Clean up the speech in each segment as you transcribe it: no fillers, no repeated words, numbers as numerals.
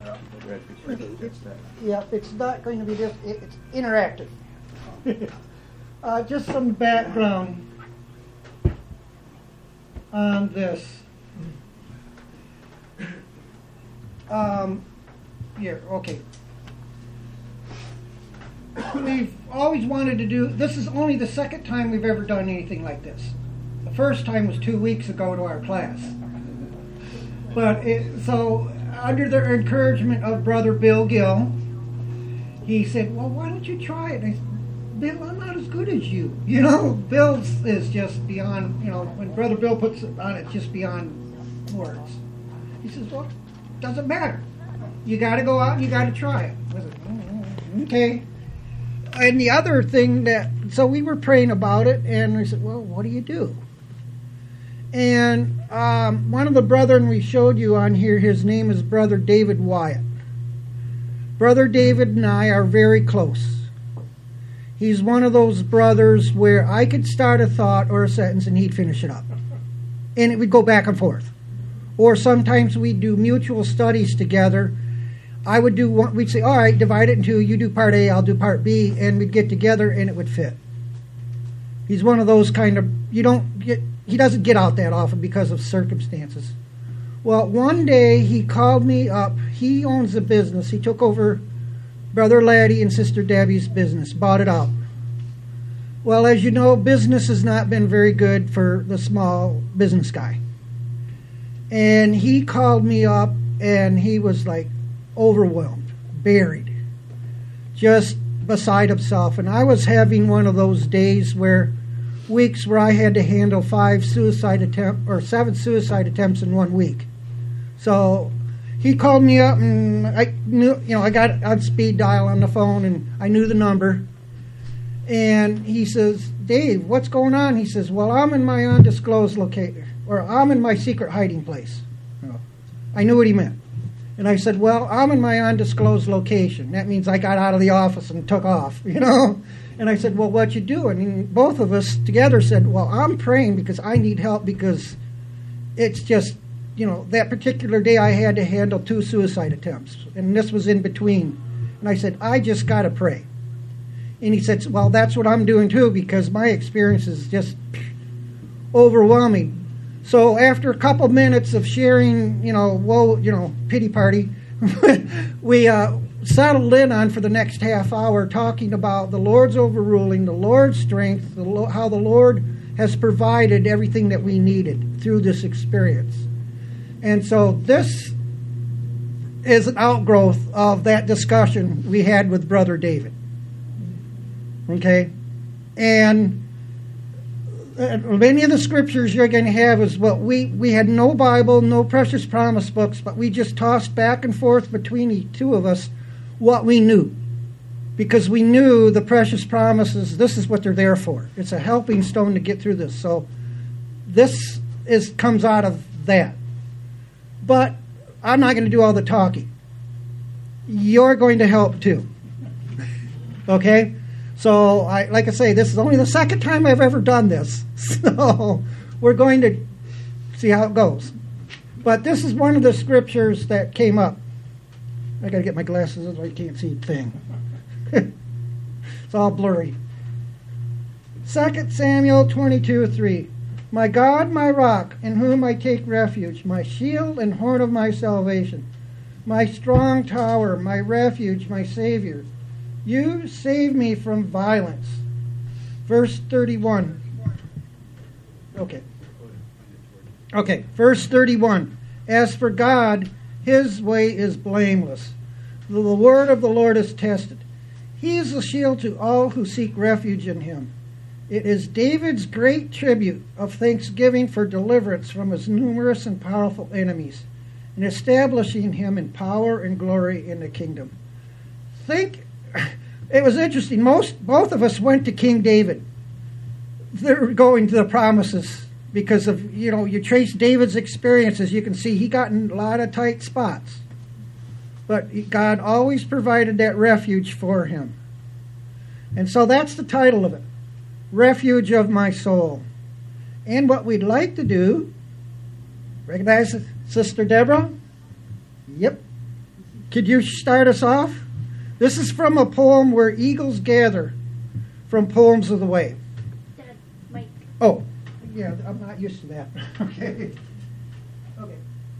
It's not going to be just, it's interactive. Just some background on this. Here, okay. We've always wanted to do, this is only the second time we've ever done anything like this. The first time was 2 weeks ago to our class. But so under the encouragement of Brother Bill Gill, he said, well, why don't you try it? And I said, Bill, I'm not as good as you. You know, Bill's is just beyond, you know, when Brother Bill puts it on, it's just beyond words. He says, well, doesn't matter. You got to go out and you got to try it. I said, okay. And the other thing that, so we were praying about it, and we said, well, what do you do? And one of the brethren we showed you on here, his name is Brother David Wyatt. Brother David and I are very close. He's one of those brothers where I could start a thought or a sentence and he'd finish it up. And it would go back and forth. Or sometimes we'd do mutual studies together. I would do one, we'd say, all right, divide it in two. You do part A, I'll do part B. And we'd get together and it would fit. He's one of those kind of, he doesn't get out that often because of circumstances. Well, one day he called me up. He owns a business. He took over Brother Laddie and Sister Debbie's business, bought it out. Well, as you know, business has not been very good for the small business guy. And he called me up and he was like overwhelmed, buried, just beside himself. And I was having one of those days weeks where I had to handle 7 suicide attempts in 1 week. So he called me up and I knew, I got on speed dial on the phone and I knew the number. And he says, Dave, what's going on? He says, well, I'm in my undisclosed location, or I'm in my secret hiding place. I knew what he meant. And I said, well, I'm in my undisclosed location. That means I got out of the office and took off, And I said, well, what you doing? And both of us together said, well, I'm praying because I need help because it's just, that particular day I had to handle 2 suicide attempts. And this was in between. And I said, I just got to pray. And he said, well, that's what I'm doing too because my experience is just overwhelming. So after a couple minutes of sharing, pity party, we settled in on for the next half hour talking about the Lord's overruling, the Lord's strength, how the Lord has provided everything that we needed through this experience. And so this is an outgrowth of that discussion we had with Brother David. Okay? And many of the scriptures you're going to have is what we had no Bible, no Precious Promise books, but we just tossed back and forth between the two of us what we knew. Because we knew the precious promises, this is what they're there for. It's a helping stone to get through this. So this comes out of that. But I'm not going to do all the talking. You're going to help too. Okay? So, like I say, this is only the second time I've ever done this. So, we're going to see how it goes. But this is one of the scriptures that came up. I got to get my glasses so I can't see a thing. It's all blurry. 2 Samuel 22:3. My God, my rock, in whom I take refuge, my shield and horn of my salvation, my strong tower, my refuge, my Savior. You save me from violence. Verse 31. Okay, verse 31. As for God, his way is blameless. The word of the Lord is tested. He is a shield to all who seek refuge in him. It is David's great tribute of thanksgiving for deliverance from his numerous and powerful enemies, and establishing him in power and glory in the kingdom. It was interesting. Both of us went to King David. They're going to the promises because of, you trace David's experiences. You can see he got in a lot of tight spots. But God always provided that refuge for him. And so that's the title of it. Refuge of my soul. And what we'd like to do, recognize Sister Deborah? Yep. Could you start us off? This is from a poem Where Eagles Gather, from Poems of the Way. Dad, Mike. Oh, yeah, I'm not used to that. Okay. Okay.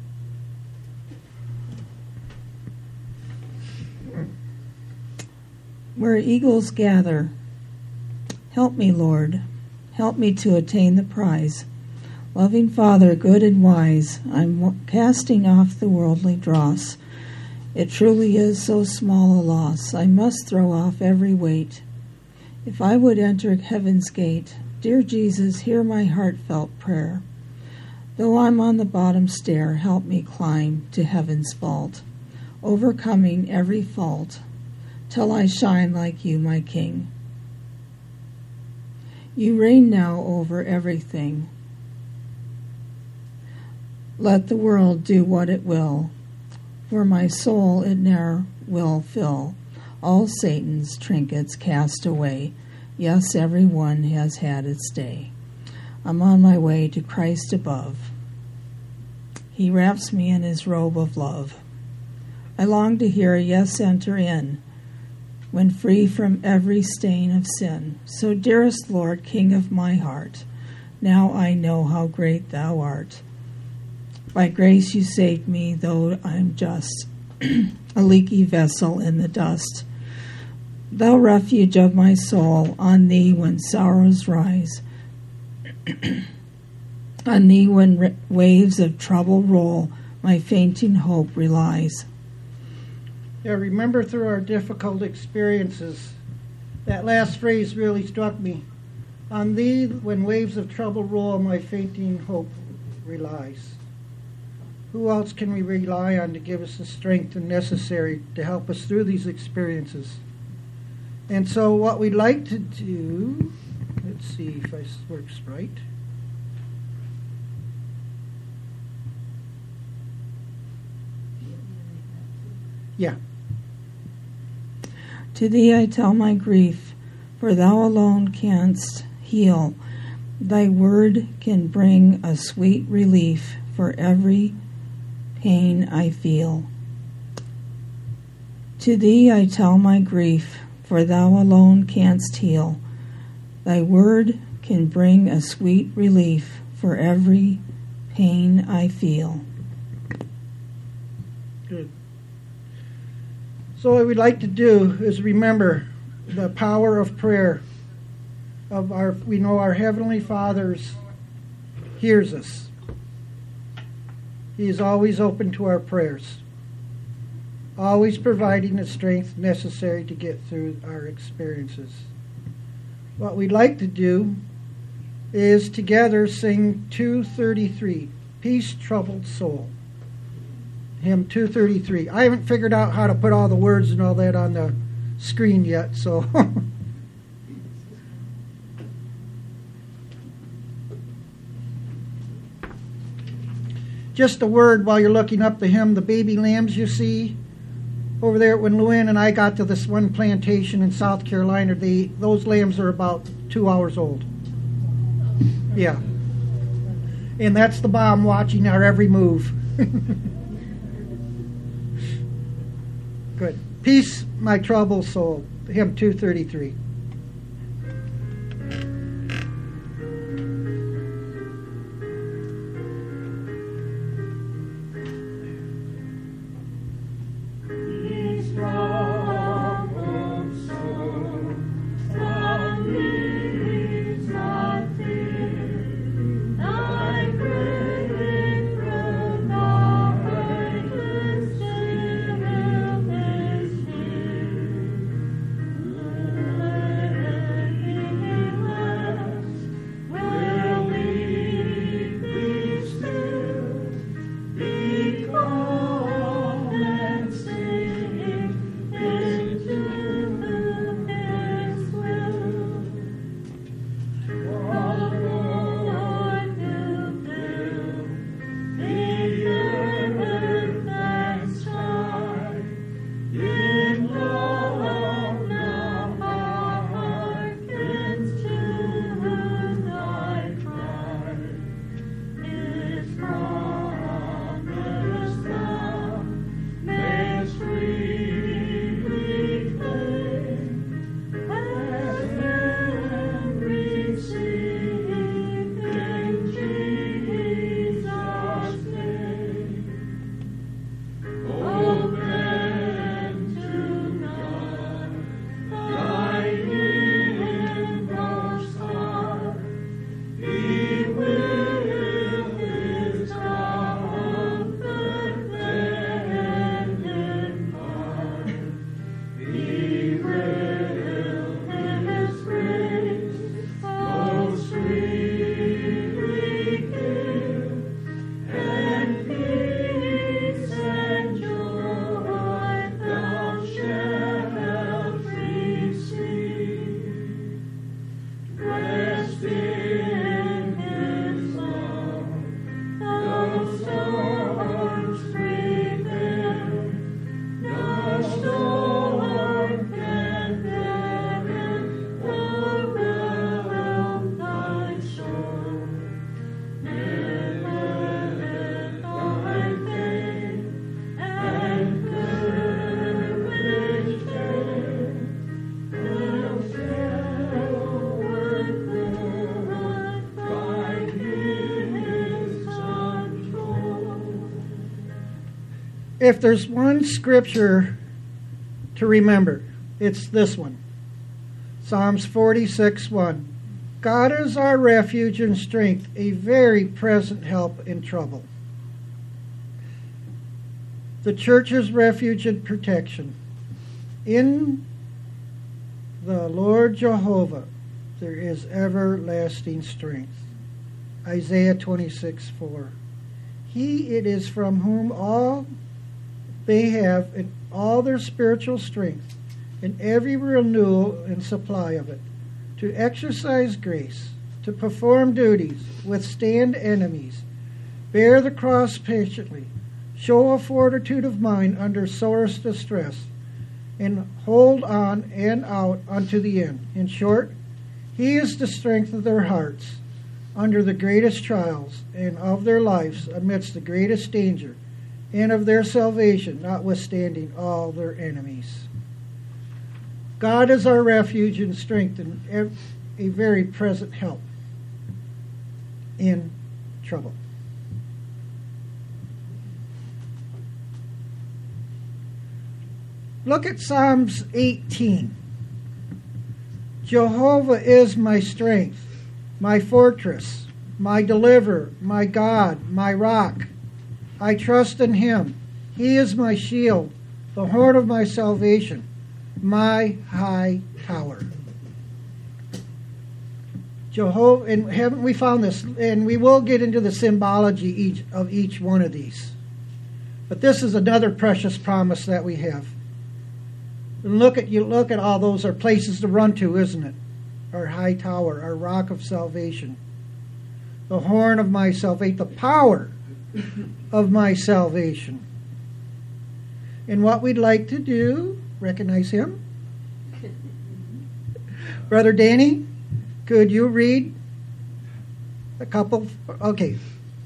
Where eagles gather, help me, Lord, help me to attain the prize. Loving Father, good and wise, I'm casting off the worldly dross. It truly is so small a loss, I must throw off every weight. If I would enter heaven's gate, dear Jesus, hear my heartfelt prayer. Though I'm on the bottom stair, help me climb to heaven's vault, overcoming every fault, till I shine like you, my King. You reign now over everything. Let the world do what it will, for my soul it ne'er will fill. All Satan's trinkets cast away. Yes, every one has had its day. I'm on my way to Christ above. He wraps me in his robe of love. I long to hear a yes enter in, when free from every stain of sin. So, dearest Lord, King of my heart, now I know how great thou art. By grace you saved me, though I'm just a leaky vessel in the dust. Thou refuge of my soul, on thee when sorrows rise, on thee when waves of trouble roll, my fainting hope relies. Yeah, remember through our difficult experiences. That last phrase really struck me. On thee, when waves of trouble roll, my fainting hope relies. Who else can we rely on to give us the strength necessary to help us through these experiences? And so what we'd like to do, let's see if this works right. Yeah. To thee I tell my grief, for thou alone canst heal. Thy word can bring a sweet relief for every pain I feel. To thee I tell my grief, for thou alone canst heal. Thy word can bring a sweet relief for every pain I feel. Good. So what we'd like to do is remember the power of prayer. We know our Heavenly Father hears us. He is always open to our prayers, always providing the strength necessary to get through our experiences. What we'd like to do is together sing 233, Peace, Troubled Soul. Hymn 233. I haven't figured out how to put all the words and all that on the screen yet, so just a word while you're looking up the hymn. The baby lambs you see over there, when Luann and I got to this one plantation in South Carolina, those lambs are about 2 hours old. Yeah. And that's the bomb watching our every move. Good. Peace, my troubled soul. Hymn 233. If there's one scripture to remember, it's this one. Psalms 46:1. God is our refuge and strength, a very present help in trouble. The church's refuge and protection. In the Lord Jehovah there is everlasting strength. Isaiah 26:4. He it is from whom all they have in all their spiritual strength, and every renewal and supply of it, to exercise grace, to perform duties, withstand enemies, bear the cross patiently, show a fortitude of mind under sorest distress, and hold on and out unto the end. In short, he is the strength of their hearts under the greatest trials, and of their lives amidst the greatest danger, and of their salvation notwithstanding all their enemies. God is our refuge and strength, and a very present help in trouble. Look at Psalms 18. Jehovah is my strength, my fortress, my deliverer, my God, my rock. I trust in him. He is my shield, the horn of my salvation, my high tower. Jehovah, and haven't we found this? And we will get into the symbology of each one of these. But this is another precious promise that we have. And look at all those are places to run to, isn't it? Our high tower, our rock of salvation, the horn of my salvation, the power of my salvation. And what we'd like to do, recognize him? Brother Danny, could you read a couple? Okay.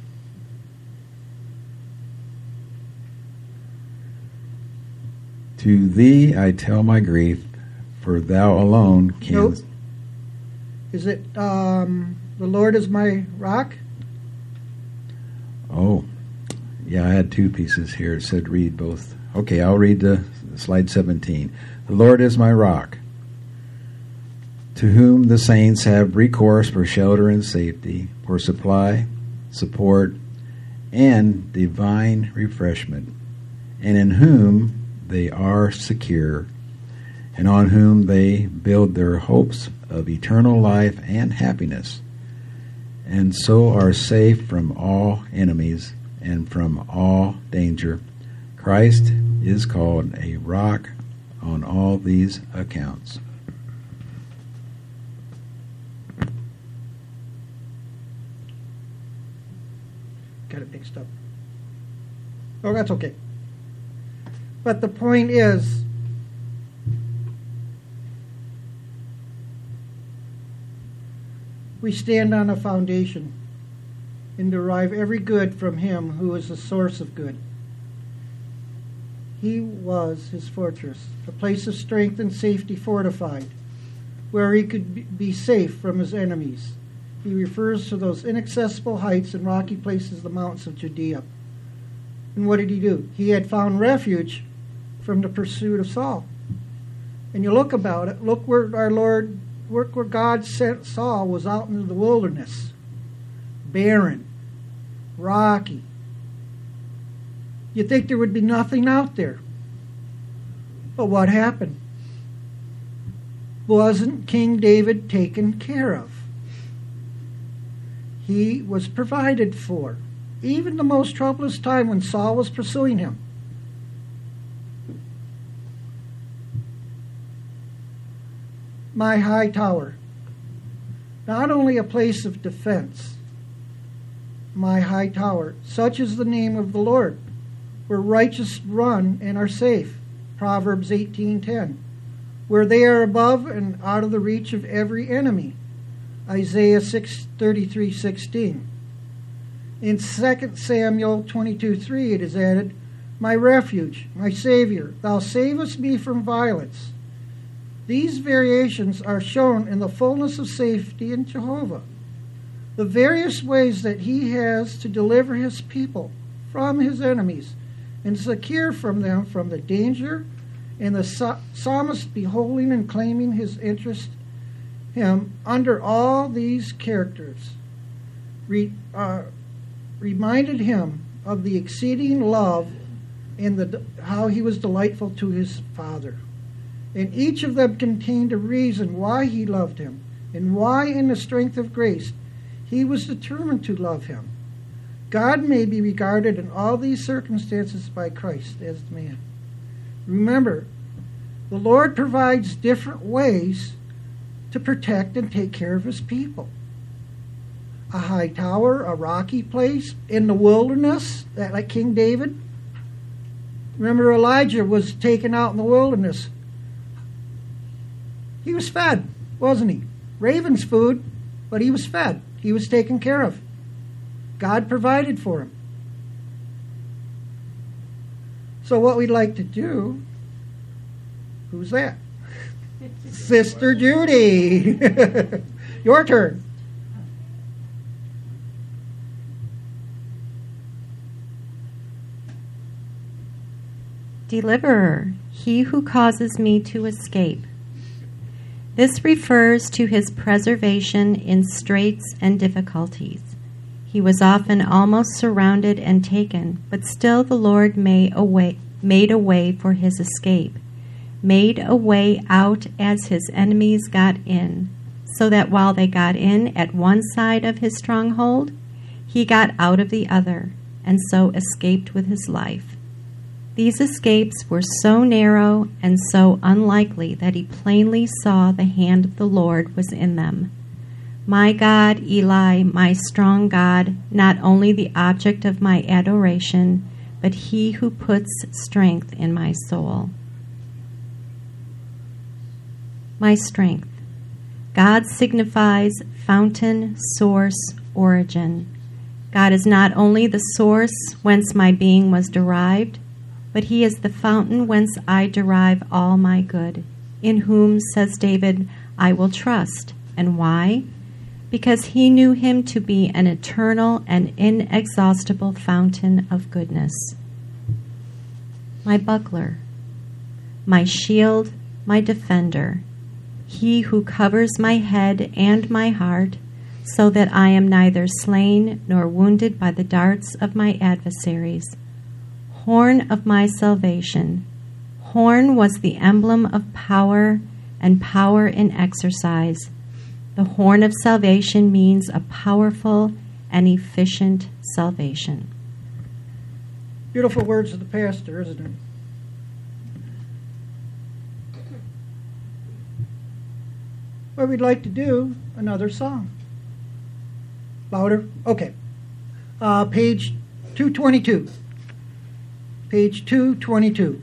To thee I tell my grief, for thou alone canst. Nope. Is it the Lord is my rock? Oh, yeah, I had two pieces here. It said read both. Okay, I'll read slide 17. The Lord is my rock, to whom the saints have recourse for shelter and safety, for supply, support, and divine refreshment, and in whom they are secure, and on whom they build their hopes of eternal life and happiness, and so are safe from all enemies and from all danger. Christ is called a rock on all these accounts. Got it mixed up. Oh, that's okay. But the point is, we stand on a foundation and derive every good from him who is the source of good. He was his fortress, a place of strength and safety fortified, where he could be safe from his enemies. He refers to those inaccessible heights and rocky places, the mountains of Judea. And what did he do? He had found refuge from the pursuit of Saul. And you look about it, look where where God sent Saul was out into the wilderness. Barren, rocky. You'd think there would be nothing out there. But what happened? Wasn't King David taken care of? He was provided for. Even the most troublous time when Saul was pursuing him. My high tower. Not only a place of defense. My high tower. Such is the name of the Lord, where righteous run and are safe. Proverbs 18:10. Where they are above and out of the reach of every enemy. Isaiah 33:16. In 2 Samuel 22:3 it is added, my refuge, my Savior, thou savest me from violence. These variations are shown in the fullness of safety in Jehovah. The various ways that he has to deliver his people from his enemies and secure from them from the danger, and the psalmist beholding and claiming his interest him under all these characters reminded him of the exceeding love and how he was delightful to his Father. And each of them contained a reason why he loved him, and why in the strength of grace he was determined to love him. God may be regarded in all these circumstances by Christ as man. Remember, the Lord provides different ways to protect and take care of his people. A high tower, a rocky place, in the wilderness, like King David. Remember, Elijah was taken out in the wilderness. He was fed, wasn't he? Ravens' food, but he was fed. He was taken care of. God provided for him. So what we'd like to do, who's that? Sister Judy. Your turn. Deliverer, he who causes me to escape. This refers to his preservation in straits and difficulties. He was often almost surrounded and taken, but still the Lord made a way for his escape, made a way out as his enemies got in, so that while they got in at one side of his stronghold, he got out of the other, and so escaped with his life. These escapes were so narrow and so unlikely that he plainly saw the hand of the Lord was in them. My God, Eli, my strong God, not only the object of my adoration, but he who puts strength in my soul. My strength. God signifies fountain, source, origin. God is not only the source whence my being was derived, but he is the fountain whence I derive all my good, in whom, says David, I will trust. And why? Because he knew him to be an eternal and inexhaustible fountain of goodness. My buckler, my shield, my defender, he who covers my head and my heart, so that I am neither slain nor wounded by the darts of my adversaries. Horn of my salvation. Horn was the emblem of power and power in exercise. The horn of salvation means a powerful and efficient salvation. Beautiful words of the pastor, isn't it? What we'd like to do, another song. Louder? Okay. Page 222. Page 222.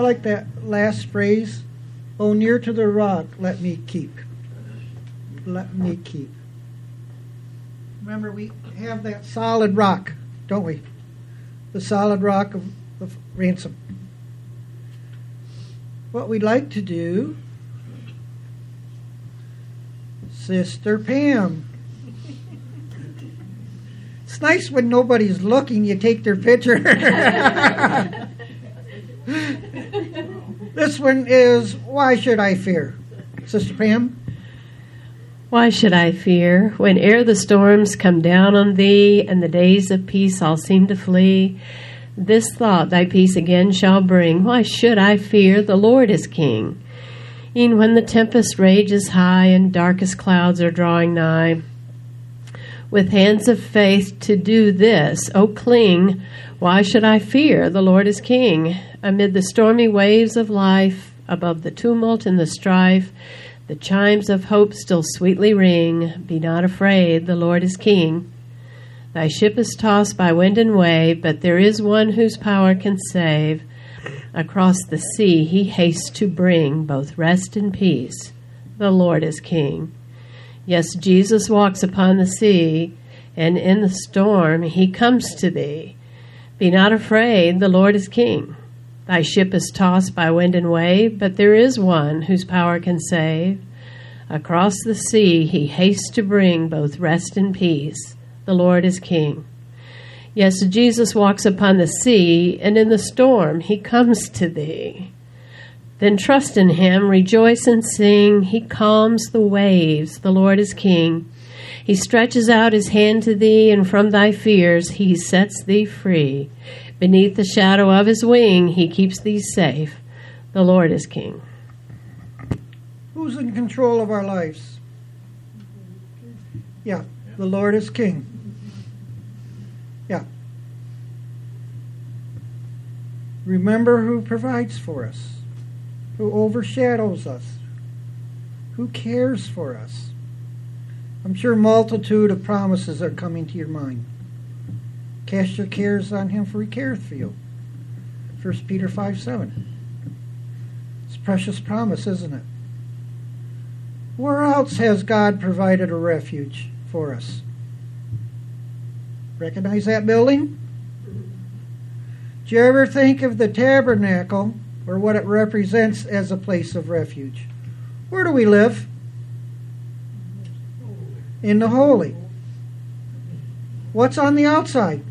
like that last phrase. Oh, near to the rock, let me keep. Let me keep. Remember, we have that solid rock, don't we? The solid rock of ransom. What we'd like to do, Sister Pam. It's nice when nobody's looking, you take their picture. This one is, Why Should I Fear? Sister Pam? Why should I fear, when ere the storms come down on thee, and the days of peace all seem to flee? This thought thy peace again shall bring. Why should I fear? The Lord is King. E'en when the tempest rages high, and darkest clouds are drawing nigh, with hands of faith to do this, O cling. Why should I fear? The Lord is King. Amid the stormy waves of life, above the tumult and the strife, the chimes of hope still sweetly ring. Be not afraid, the Lord is King. Thy ship is tossed by wind and wave, but there is one whose power can save. Across the sea he hastes to bring both rest and peace. The Lord is King. Yes, Jesus walks upon the sea, and in the storm he comes to thee. Be not afraid, the Lord is King. Thy ship is tossed by wind and wave, but there is one whose power can save. Across the sea he hastes to bring both rest and peace. The Lord is King. Yes, Jesus walks upon the sea, and in the storm he comes to thee. Then trust in him, rejoice and sing. He calms the waves, the Lord is King. He stretches out his hand to thee, and from thy fears he sets thee free. Beneath the shadow of his wing he keeps thee safe. The Lord is King. Who's in control of our lives? Yeah, the Lord is King. Yeah. Remember who provides for us, who overshadows us, who cares for us. I'm sure a multitude of promises are coming to your mind. Cast your cares on him, for he careth for you. 1 Peter 5:7. It's a precious promise, isn't it? Where else has God provided a refuge for us? Recognize that building? Do you ever think of the tabernacle, or what it represents as a place of refuge? Where do we live? In the holy. What's on the outside?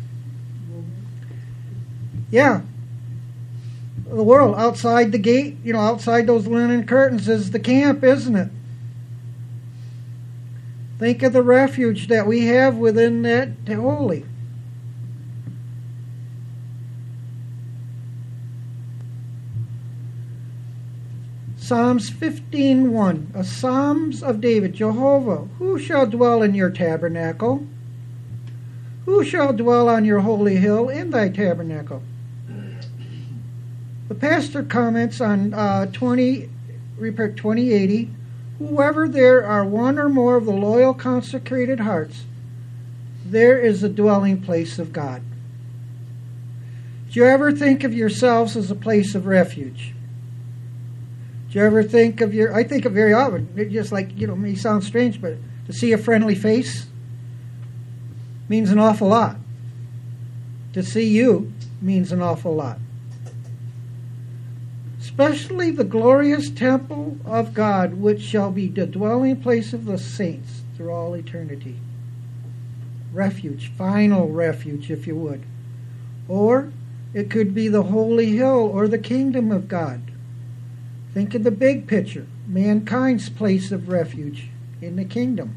Yeah. The world. Outside the gate, outside those linen curtains is the camp, isn't it? Think of the refuge that we have within that holy. Psalms 15:1, a Psalms of David. Jehovah, who shall dwell in your tabernacle? Who shall dwell on your holy hill in thy tabernacle? The pastor comments on 2080, whoever there are one or more of the loyal consecrated hearts, there is the dwelling place of God. Do you ever think of yourselves as a place of refuge? Do you ever think of I think of very often, it just may sound strange, but to see a friendly face means an awful lot. To see you means an awful lot. Especially the glorious temple of God, which shall be the dwelling place of the saints through all eternity. Refuge, final refuge, if you would. Or it could be the holy hill or the kingdom of God. Think of the big picture, mankind's place of refuge in the kingdom.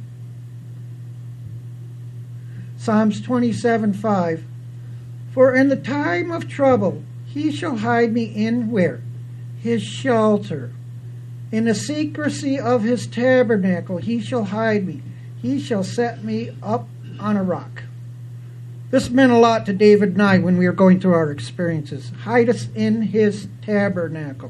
Psalms 27:5. For in the time of trouble he shall hide me in where? His shelter. In the secrecy of his tabernacle he shall hide me. He shall set me up on a rock. This meant a lot to David and I when we were going through our experiences. Hide us in his tabernacle.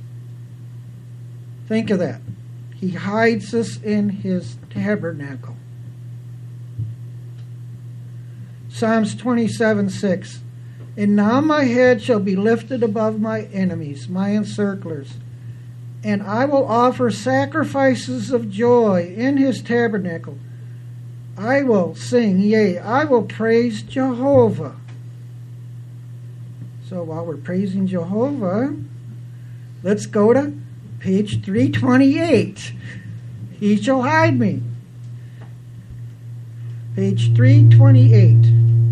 Think of that. He hides us in his tabernacle. Psalms 27:6. And now my head shall be lifted above my enemies, my encirclers. And I will offer sacrifices of joy in his tabernacle. I will sing, yea, I will praise Jehovah. So while we're praising Jehovah, let's go to page 328. He shall hide me. Page 328.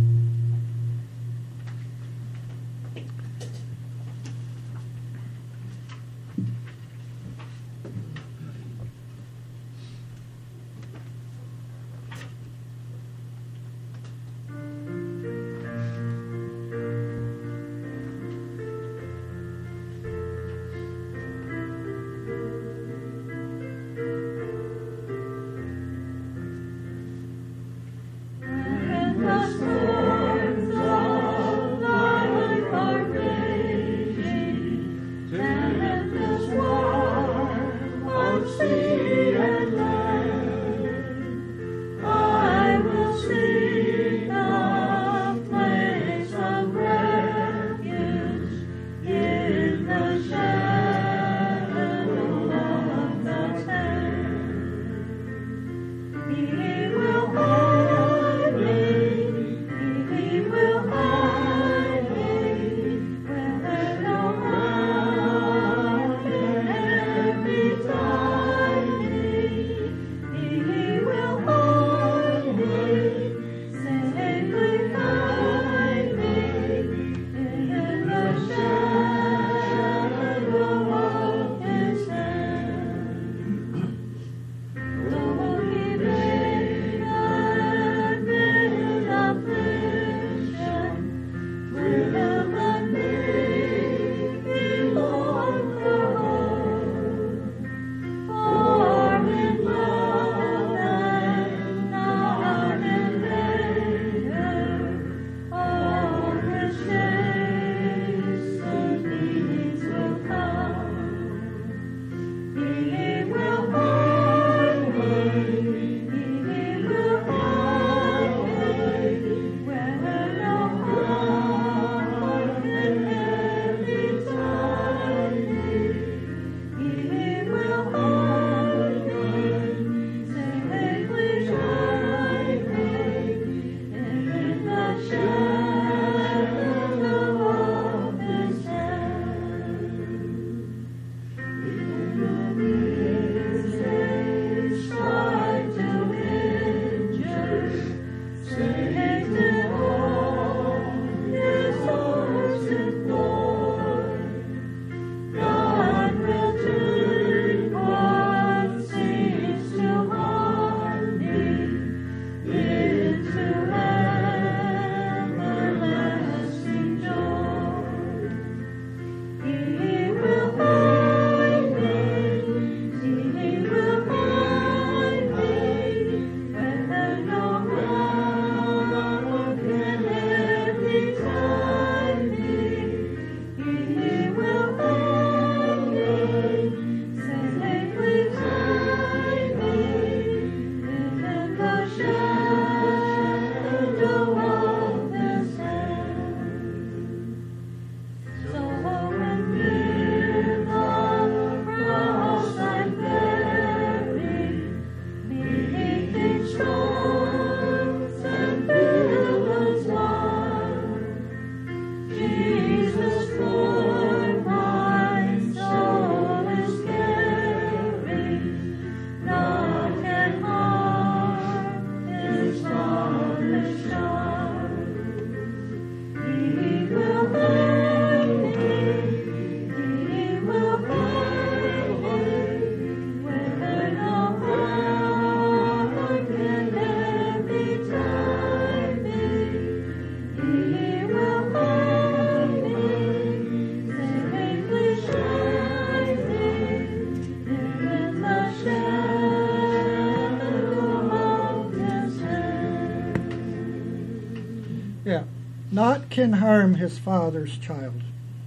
Naught can harm his father's child.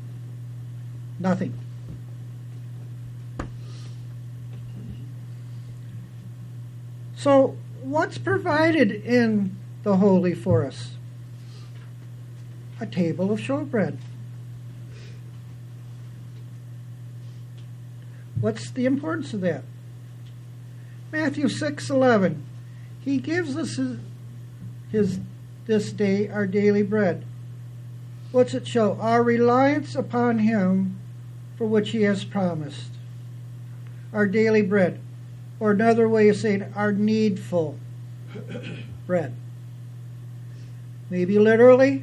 Nothing. So, what's provided in the holy for us? a table of showbread. What's the importance of that? Matthew 6:11. He gives us his this day our daily bread. What's it show? Our reliance upon him for which he has promised. Our daily bread. Or another way of saying our needful bread. Maybe literally,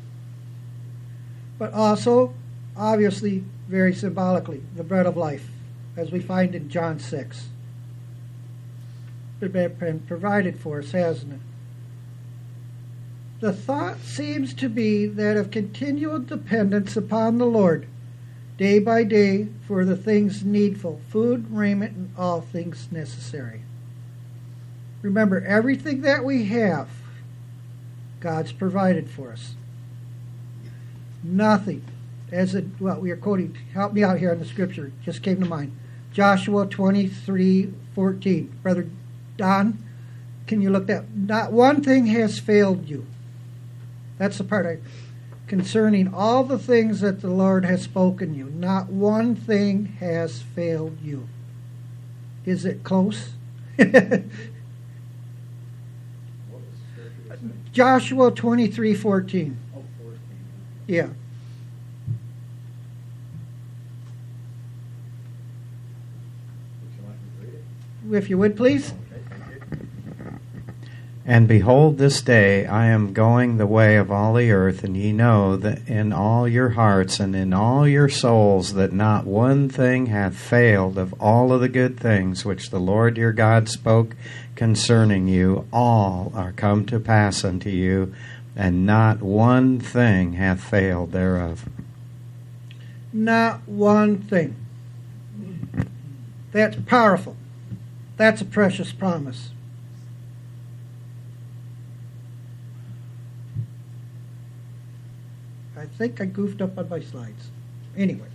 but also, obviously, very symbolically, the bread of life, as we find in John 6. It's been provided for us, hasn't it? The thought seems to be that of continual dependence upon the Lord, day by day, for the things needful, food, raiment, and all things necessary. Remember, everything that we have, God's provided for us. Nothing. We are quoting, help me out here on the scripture, just came to mind. Joshua 23:14. Brother Don, can you look that? Not one thing has failed you. That's the part concerning all the things that the Lord has spoken you. Not one thing has failed you. Is it close? Joshua 23:14. Oh, 14. Yeah. Would you like me to read it? If you would, please. And behold, this day I am going the way of all the earth, and ye know that in all your hearts and in all your souls that not one thing hath failed of all of the good things which the Lord your God spoke concerning you. All are come to pass unto you, and not one thing hath failed thereof. Not one thing. That's powerful. That's a precious promise. I think I goofed up on my slides. Anyway.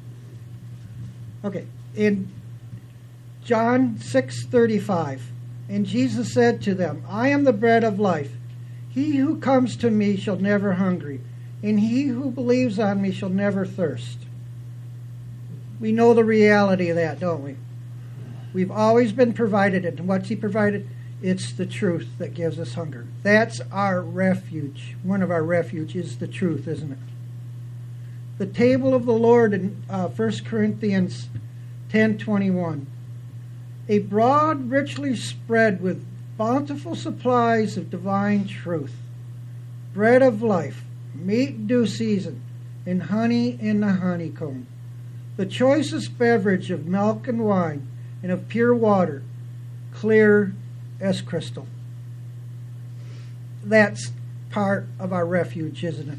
Okay. In John 6:35, and Jesus said to them, I am the bread of life. He who comes to me shall never hunger, and he who believes on me shall never thirst. We know the reality of that, don't we? We've always been provided it. And what's he provided? It's the truth that gives us hunger. That's our refuge. One of our refuge is the truth, isn't it? The table of the Lord in 1 Corinthians 10:21. A broad, richly spread with bountiful supplies of divine truth. Bread of life, meat due season, and honey in the honeycomb. The choicest beverage of milk and wine, and of pure water, clear as crystal. That's part of our refuge, isn't it?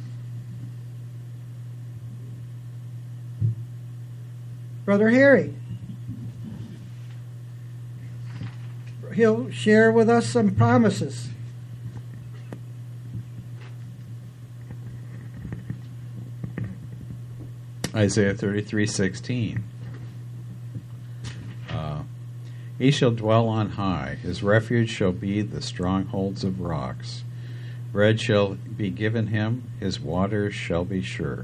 Brother Harry, he'll share with us some promises. Isaiah 33:16. He shall dwell on high. His refuge shall be the strongholds of rocks. Bread shall be given him. His waters shall be sure.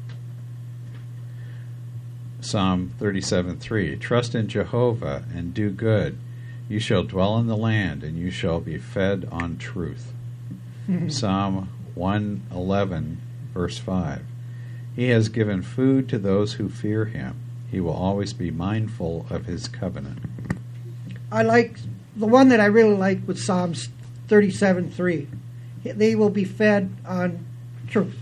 Psalm 37:3. Trust in Jehovah and do good. You shall dwell in the land, and you shall be fed on truth. Psalm 111, verse 5. He has given food to those who fear him. He will always be mindful of his covenant. I like the one that I really like was Psalms 37:3. They will be fed on truth.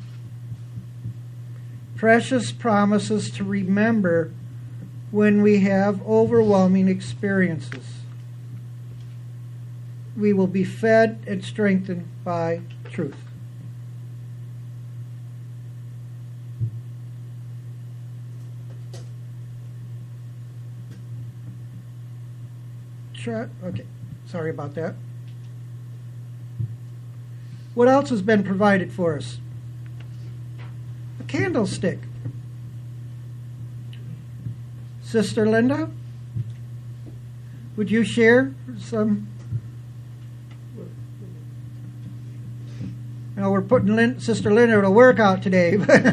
Precious promises to remember when we have overwhelming experiences. We will be fed and strengthened by truth. Okay, sorry about that. What else has been provided for us? A candlestick. Sister Linda, would you share some? You know, we're putting Sister Linda to work out today.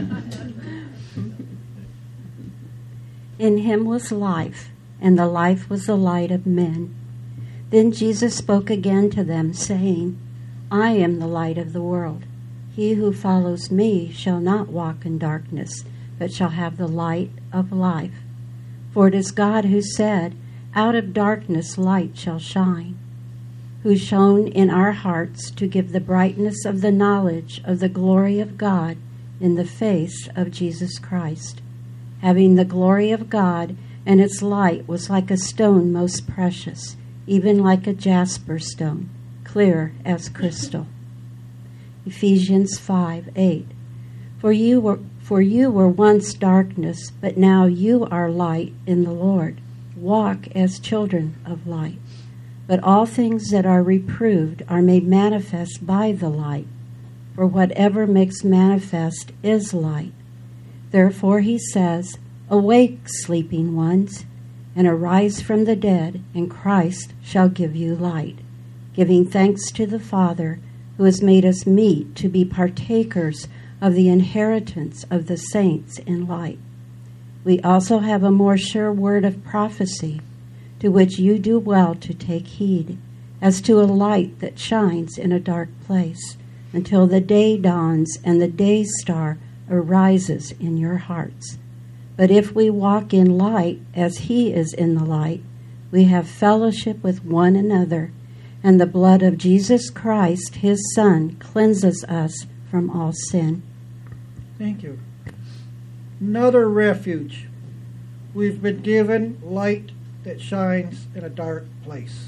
In him was life, and the life was the light of men. Then Jesus spoke again to them, saying, I am the light of the world. He who follows me shall not walk in darkness, but shall have the light of life. For it is God who said, out of darkness light shall shine, who shone in our hearts to give the brightness of the knowledge of the glory of God in the face of Jesus Christ. Having the glory of God, and its light was like a stone most precious, even like a jasper stone, clear as crystal. Ephesians 5:8. For you were once darkness, but now you are light in the Lord. Walk as children of light. But all things that are reproved are made manifest by the light. For whatever makes manifest is light. Therefore he says, awake, sleeping ones, and arise from the dead, and Christ shall give you light, giving thanks to the Father, who has made us meet to be partakers of the inheritance of the saints in light. We also have a more sure word of prophecy, to which you do well to take heed, as to a light that shines in a dark place, until the day dawns and the day star arises in your hearts. But if we walk in light as he is in the light, we have fellowship with one another, and the blood of Jesus Christ, his Son, cleanses us from all sin. Thank you. Another refuge. We've been given light that shines in a dark place.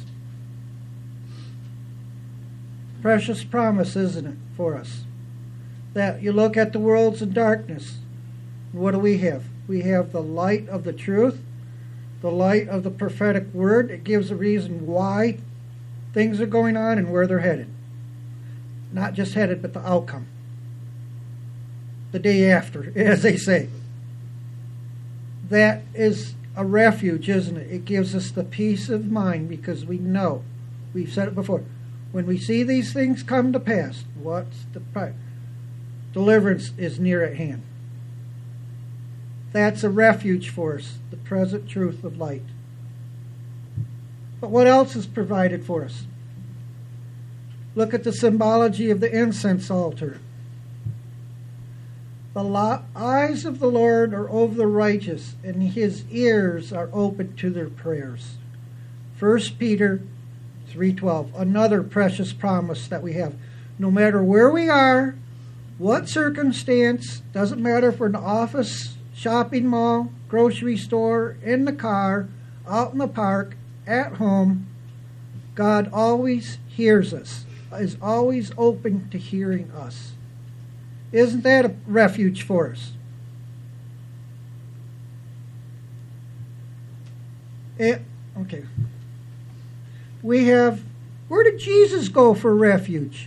Precious promise, isn't it, for us? That you look at the world's in darkness. What do we have? We have the light of the truth, the light of the prophetic word. It gives a reason why things are going on and where they're headed. Not just headed, but the outcome. The day after, as they say. That is a refuge, isn't it? It gives us the peace of mind because we know, we've said it before, when we see these things come to pass, what's the price? Deliverance is near at hand. That's a refuge for us, the present truth of light. But what else is provided for us? Look at the symbology of the incense altar. The eyes of the Lord are over the righteous, and his ears are open to their prayers. 1 Peter 3:12, another precious promise that we have. No matter where we are, what circumstance, doesn't matter if we're in the office, shopping mall, grocery store, in the car, out in the park, at home, God always hears us, is always open to hearing us. Isn't that a refuge for us? Okay. We have, where did Jesus go for refuge?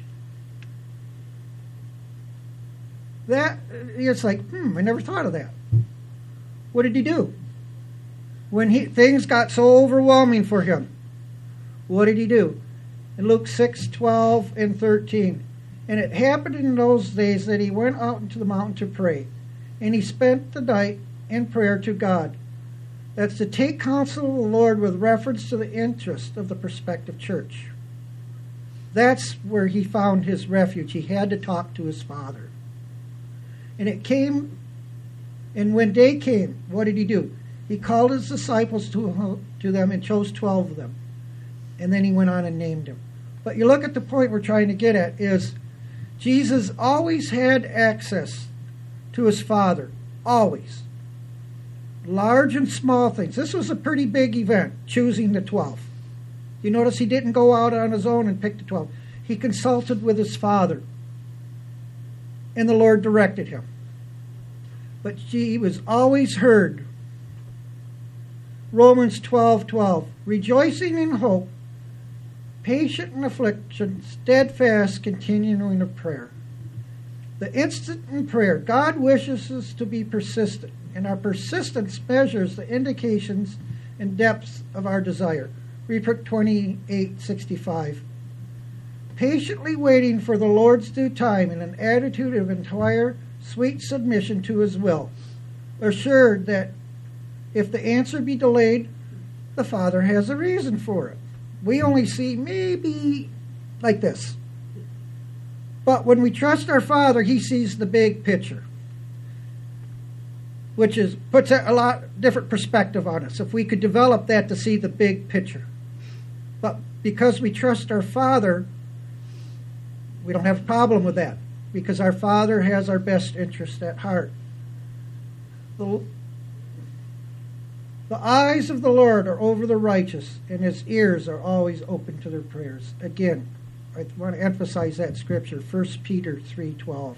That, it's like, I never thought of that. What did he do? When things got so overwhelming for him, what did he do? In Luke 6:12 and 13. And it happened in those days that he went out into the mountain to pray, and he spent the night in prayer to God. That's to take counsel of the Lord with reference to the interest of the prospective church. That's where he found his refuge. He had to talk to his Father. And it came, and when day came, what did he do? He called his disciples to them and chose 12 of them. And then he went on and named them. But you look at the point we're trying to get at is Jesus always had access to his Father. Always. Large and small things. This was a pretty big event, choosing the 12. You notice he didn't go out on his own and pick the 12. He consulted with his Father. And the Lord directed him. But he was always heard. Romans 12:12. Rejoicing in hope, patient in affliction, steadfast, continuing in prayer. The instant in prayer. God wishes us to be persistent, and our persistence measures the indications and depths of our desire. Read 28:65. patiently waiting for the Lord's due time in an attitude of entire, sweet submission to his will, assured that if the answer be delayed, the Father has a reason for it. We only see maybe like this. But when we trust our Father, he sees the big picture, which puts a lot different perspective on us. If we could develop that to see the big picture. But because we trust our Father, we don't have a problem with that, because our Father has our best interest at heart. The eyes of the Lord are over the righteous, and his ears are always open to their prayers. Again, I want to emphasize that scripture, 1 Peter 3:12.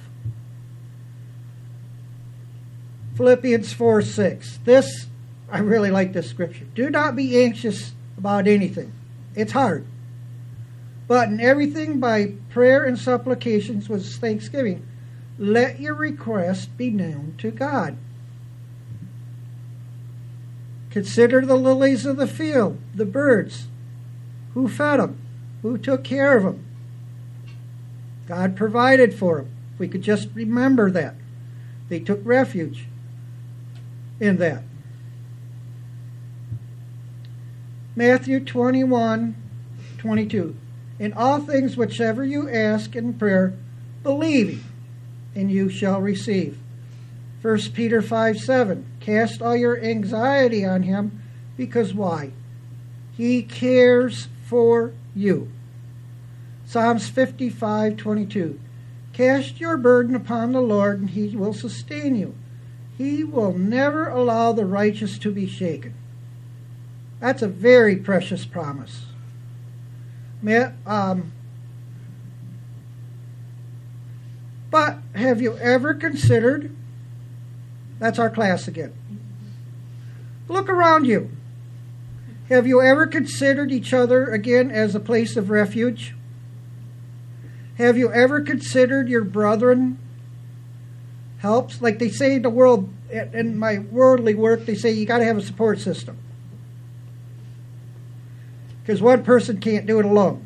Philippians 4:6. This, I really like this scripture. Do not be anxious about anything. It's hard. But in everything by prayer and supplications with thanksgiving, let your request be known to God. Consider the lilies of the field, the birds. Who fed them? Who took care of them? God provided for them. If we could just remember that. They took refuge in that. Matthew 21:22. In all things whichever you ask in prayer, believing, and you shall receive. 1 Peter 5:7. Cast all your anxiety on him, because why? He cares for you. Psalms 55:22. Cast your burden upon the Lord, and he will sustain you. He will never allow the righteous to be shaken. That's a very precious promise. But have you ever considered, that's our class again. Look around you. Have you ever considered each other again as a place of refuge? Have you ever considered your brethren helps? Like they say in the world, in my worldly work, they say you got to have a support system. Because one person can't do it alone.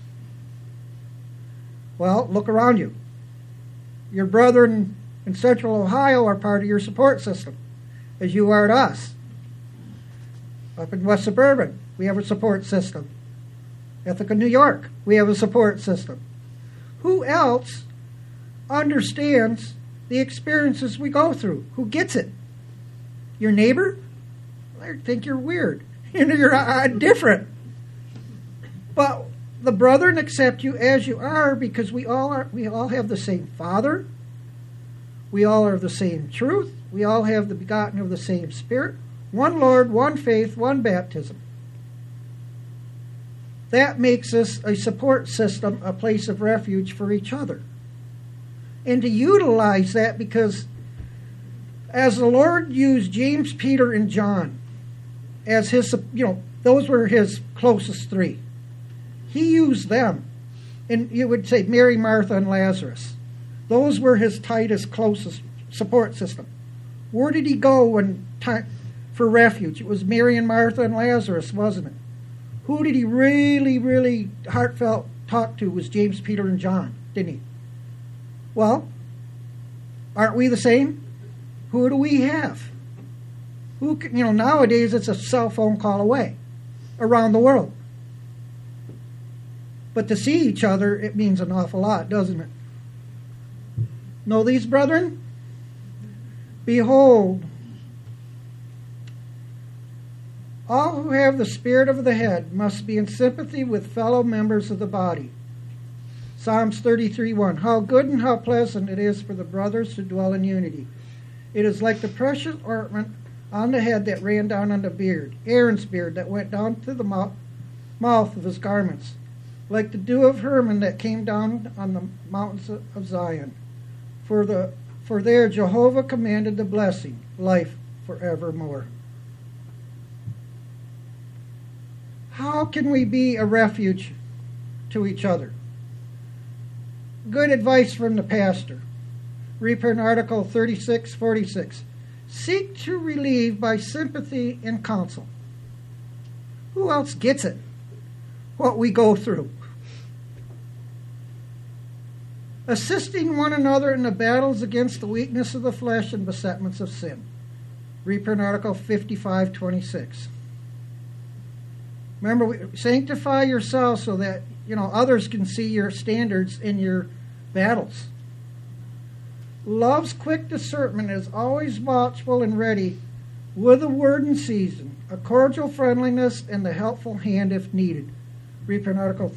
Well, look around you. Your brethren in Central Ohio are part of your support system, as you are to us. Up in West Suburban, we have a support system. Ithaca, New York, we have a support system. Who else understands the experiences we go through? Who gets it? Your neighbor? They think you're weird. You're different. But the brethren accept you as you are, because we all have the same Father. We all are the same truth. We all have the begotten of the same Spirit. One Lord, one faith, one baptism. That makes us a support system, a place of refuge for each other. And to utilize that, because as the Lord used James, Peter, and John as his, those were his closest three. He used them. And you would say Mary, Martha, and Lazarus. Those were his tightest, closest support system. Where did he go for refuge? It was Mary and Martha and Lazarus, wasn't it? Who did he really, really heartfelt talk to was James, Peter, and John, didn't he? Well, aren't we the same? Who do we have? Nowadays it's a cell phone call away around the world. But to see each other, it means an awful lot, doesn't it? Know these, brethren? Behold, all who have the spirit of the head must be in sympathy with fellow members of the body. Psalms 33:1. How good and how pleasant it is for the brothers to dwell in unity. It is like the precious ointment on the head that ran down on the beard, Aaron's beard that went down to the mouth of his garments, like the dew of Hermon that came down on the mountains of Zion. For there Jehovah commanded the blessing, life forevermore. How can we be a refuge to each other? Good advice from the pastor. Reprint article 3646. Seek to relieve by sympathy and counsel. Who else gets it? What we go through. assisting one another in the battles against the weakness of the flesh and besetments of sin. Reprint Article 5526. Remember, sanctify yourself so that others can see your standards in your battles. Love's quick discernment is always watchful and ready, with a word in season, a cordial friendliness, and the helpful hand if needed. Reprint Article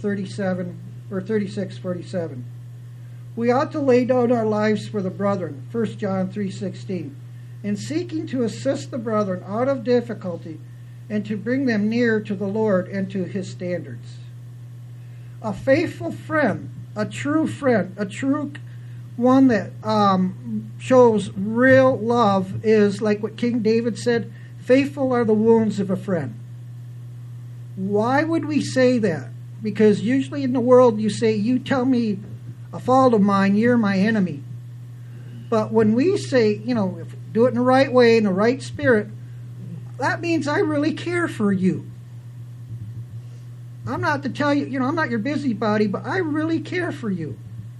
3647. We ought to lay down our lives for the brethren, 1 John 3:16, in seeking to assist the brethren out of difficulty and to bring them near to the Lord and to his standards. A faithful friend, a true one that shows real love is like what King David said, faithful are the wounds of a friend. Why would we say that? Because usually in the world you say, you tell me a fault of mine, you're my enemy. But when we say, do it in the right way, in the right spirit, that means I really care for you. I'm not to tell you, I'm not your busybody, but I really care for you.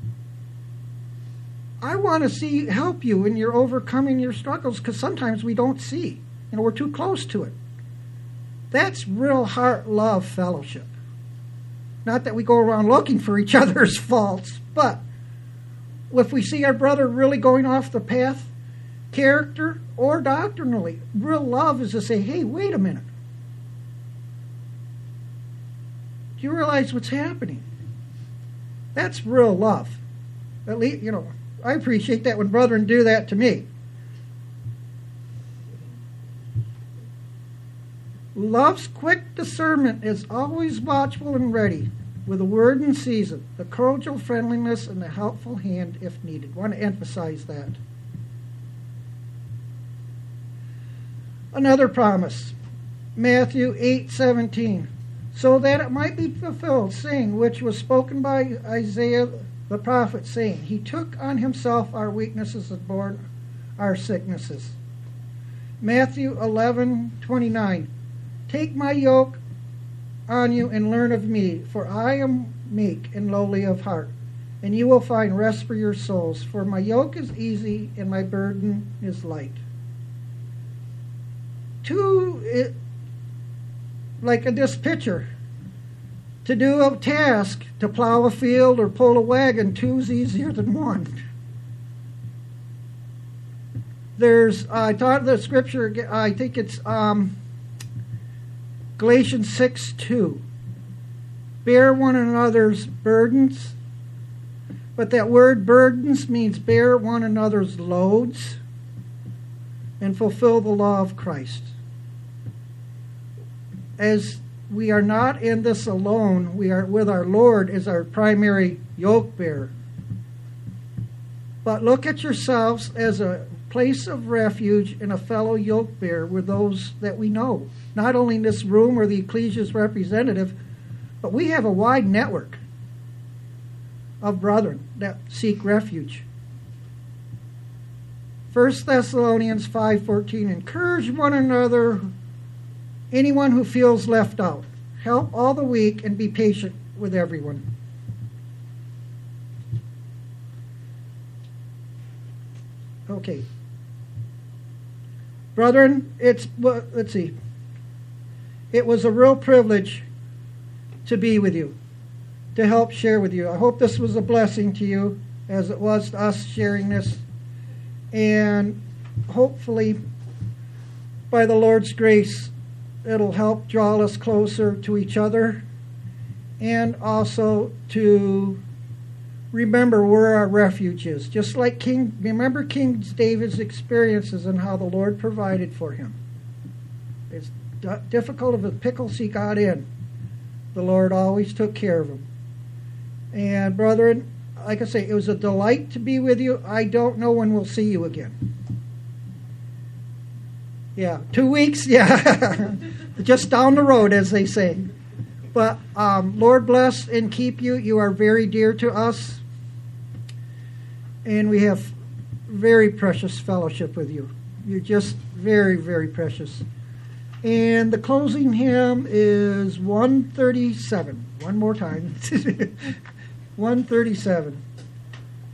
I want to help you in your overcoming your struggles, because sometimes we don't see. We're too close to it. That's real heart love fellowship. Not that we go around looking for each other's faults, but if we see our brother really going off the path, character or doctrinally, real love is to say, hey, wait a minute. Do you realize what's happening? That's real love. At least, I appreciate that when brethren do that to me. Love's quick discernment is always watchful and ready, with a word in season, the cordial friendliness, and the helpful hand if needed. I want to emphasize that. Another promise, Matthew 8:17, so that it might be fulfilled, saying, which was spoken by Isaiah the prophet, saying, he took on himself our weaknesses and bore our sicknesses. Matthew 11:29, take my yoke on you and learn of me, for I am meek and lowly of heart, and you will find rest for your souls, for my yoke is easy and my burden is light. Like this picture, to do a task, to plow a field or pull a wagon, two's easier than one. I thought the scripture, I think it's Galatians 6:2. Bear one another's burdens, but that word burdens means bear one another's loads and fulfill the law of Christ. As we are not in this alone, we are with our Lord as our primary yoke bearer. But look at yourselves as a place of refuge and a fellow yoke bearer with those that we know. Not only in this room or the ecclesia's representative, but we have a wide network of brethren that seek refuge. 1 Thessalonians 5:14, encourage one another, anyone who feels left out. Help all the weak and be patient with everyone. Okay. Brethren, let's see. It was a real privilege to be with you, to help share with you. I hope this was a blessing to you, as it was to us sharing this. And hopefully, by the Lord's grace, it'll help draw us closer to each other, and also to remember where our refuge is. Just like remember King David's experiences and how the Lord provided for him. It's difficult of the pickles he got in, the Lord always took care of him. And brethren, like I say, it was a delight to be with you. I don't know when we'll see you again. Yeah, 2 weeks, yeah. Just down the road, as they say. But Lord bless and keep you. You are very dear to us. And we have very precious fellowship with you. You're just very, very precious. And the closing hymn is 137. One more time. 137.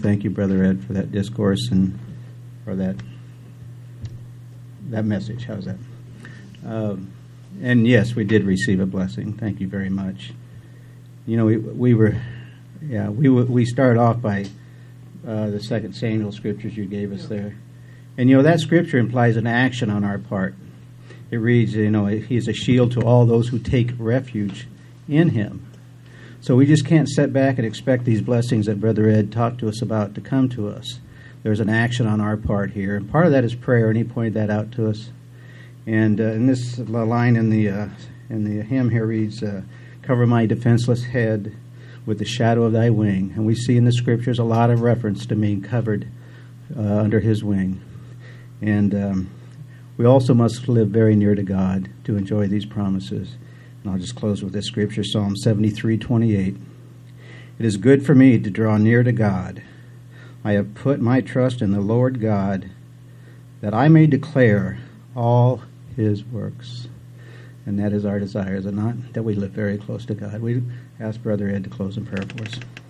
thank you, Brother Ed, for that discourse and for that message. How's that? And yes, we did receive a blessing. Thank you very much. You know, we started off by the 2 Samuel scriptures you gave us there. And, you know, that scripture implies an action on our part. It reads, you know, he is a shield to all those who take refuge in him. So we just can't sit back and expect these blessings that Brother Ed talked to us about to come to us. There's an action on our part here. And part of that is prayer, and he pointed that out to us. And in this line in the hymn here reads, cover my defenseless head with the shadow of thy wing. And we see in the scriptures a lot of reference to being covered under his wing. And we also must live very near to God to enjoy these promises. And I'll just close with this scripture, Psalm 73:28. It is good for me to draw near to God. I have put my trust in the Lord God, that I may declare all his works. And that is our desire, is it not? That we live very close to God. We ask Brother Ed to close in prayer for us.